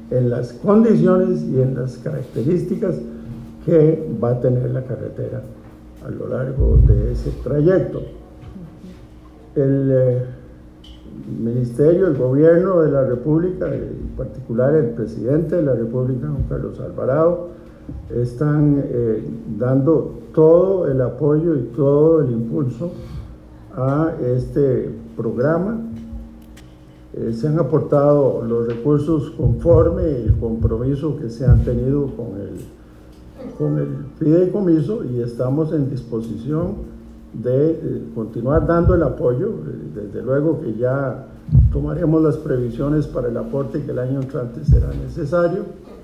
en las condiciones y en las características que va a tener la carretera a lo largo de ese trayecto. El Ministerio, el Gobierno de la República, en particular el Presidente de la República, Juan Carlos Alvarado, están dando todo el apoyo y todo el impulso a este programa. Se han aportado los recursos conforme el compromiso que se han tenido con el fideicomiso, y estamos en disposición de continuar dando el apoyo. Desde luego que ya tomaremos las previsiones para el aporte que el año entrante será necesario.